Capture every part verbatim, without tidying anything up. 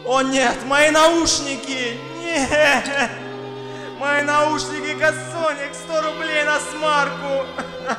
О нет, мои наушники! Нет! Мои наушники Кассоник, сто рублей на смарку!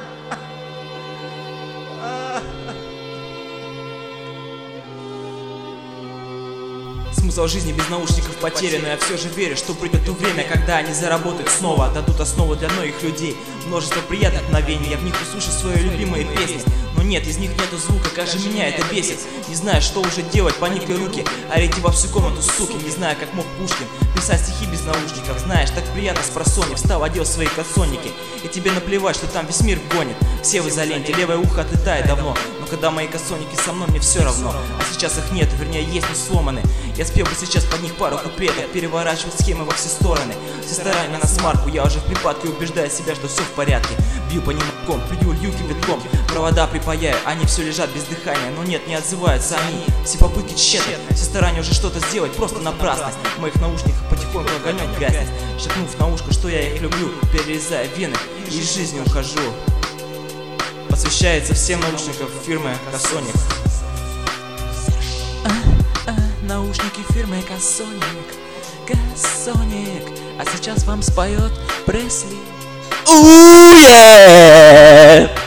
Смысл жизни без наушников потерян, но я все же верю, что придет то время, когда они заработают снова, дадут основу для многих людей. Множество приятных мгновений, я в них услышу свои любимые песни. Но нет, из них нету звука, как же меня это бесит. Не знаю, что уже делать, поникли руки, орите во всю комнату, суки. Не знаю, как мог Пушкин писать стихи без наушников. Знаешь, так приятно с просонья, встал, одел свои кассонники. И тебе наплевать, что там весь мир гонит. Все в изоленте, левое ухо отлетает давно. Но когда мои кассоники со мной, мне все равно. А сейчас их нет, вернее есть, но сломаны. Я спел бы сейчас под них пару куплетов, переворачивать схемы во все стороны. Все старания на смарку, я уже в припадке убеждаю себя, что все в порядке. Бью по ним ком, плюю лью кипятком, провода припаяю, они все лежат без дыхания. Но нет, не отзываются они, все попытки тщетны. Все старания уже что-то сделать просто напрасно. В моих наушниках потихоньку огонек гаснет, шепнув на ушко, что я их люблю, перерезая вены и из жизни ухожу. Посвящается всем наушникам фирмы Кассоник. А, а, наушники фирмы Кассоник, Кассоник. А сейчас вам споет Пресли. Ooh, yeah!